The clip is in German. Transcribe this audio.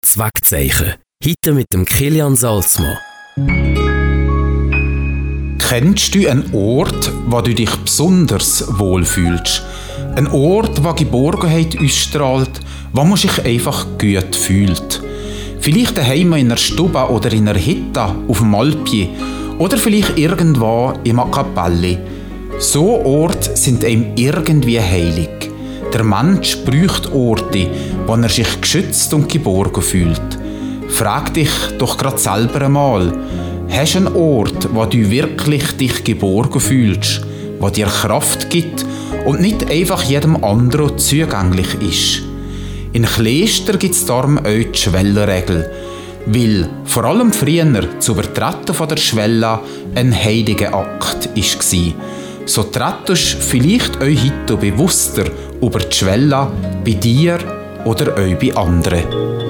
Zweckzeichen. Heute mit dem Kilian Salzmann. Kennst du einen Ort, wo du dich besonders wohlfühlst? Ein Ort, der Geborgenheit ausstrahlt, wo man sich einfach gut fühlt. Vielleicht daheim in einer Stube oder in einer Hütte auf dem Alpje oder vielleicht irgendwo im Acapelli. So Orte sind einem irgendwie heilig. Der Mensch braucht Orte, wo er sich geschützt und geborgen fühlt. Frag dich doch grad selber einmal, hast du einen Ort, wo du wirklich dich geborgen fühlst, wo dir Kraft gibt und nicht einfach jedem anderen zugänglich ist? In Klöstern gibt es darum auch die Schwellenregel, weil vor allem früher zu Übertreten von der Schwelle ein heiliger Akt war. So trittst du vielleicht auch heute bewusster über die Schwelle bei dir oder auch bei anderen.